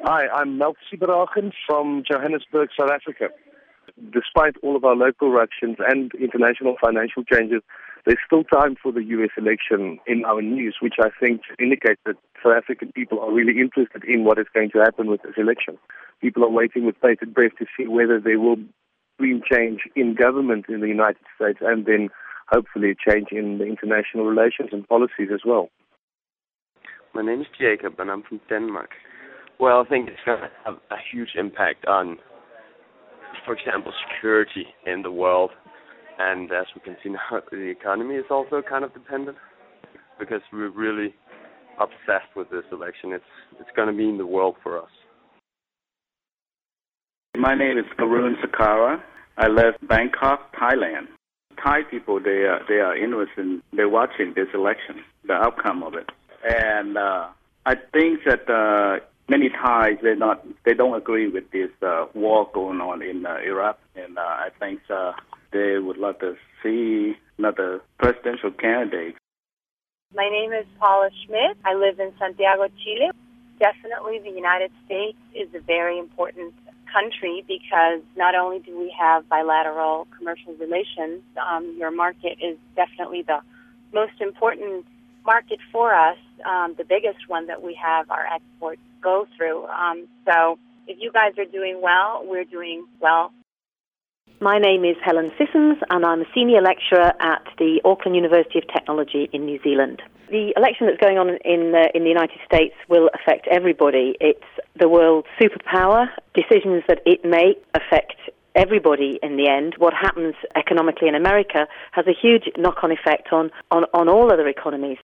Hi, I'm Melk Siberagen from Johannesburg, South Africa. Despite all of our local ructions and international financial changes, there's still time for the US election in our news, which I think indicates that South African people are really interested in what is going to happen with this election. People are waiting with bated breath to see whether there will be change in government in the United States and then hopefully a change in the international relations and policies as well. My name is Jacob and I'm from Denmark. Well, I think it's going to have a huge impact on, for example, security in the world. And as we can see now, the economy is also kind of dependent because we're really obsessed with this election. It's going to mean the world for us. My name is Arun Sakara. I live in Bangkok, Thailand. Thai people, they are interested. They're watching this election, the outcome of it. And I think that many Thais, they don't agree with this war going on in Iraq, and I think they would like to see another presidential candidate. My name is Paula Schmidt. I live in Santiago, Chile. Definitely the United States is a very important country because not only do we have bilateral commercial relations, your market is definitely the most important market for us, the biggest one that we have our exports go through. So if you guys are doing well, we're doing well. My name is Helen Sissons and I'm a senior lecturer at the Auckland University of Technology in New Zealand. The election that's going on in the United States will affect everybody. It's the world's superpower. Decisions that it may affect everybody in the end. What happens economically in America has a huge knock-on effect on all other economies.